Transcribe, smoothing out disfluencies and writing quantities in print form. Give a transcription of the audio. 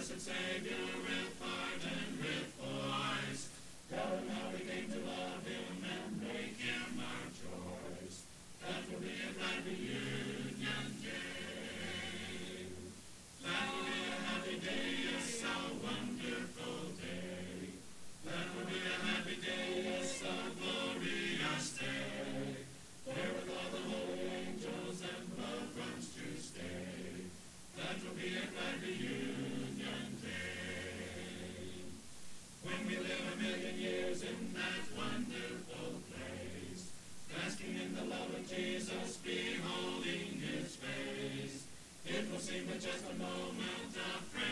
blessed Savior with heart and with voice. Tell him how we came to love him and make him our choice. That will be a glad reunion day. That will be a happy day, yes, a wonderful day. That will be a happy day, yes, a glorious day. There with all the holy angels and loved ones to stay. That will be a glad reunion day. When we live a million years in that wonderful place, basking in the love of Jesus, beholding his face, it will seem but just a moment of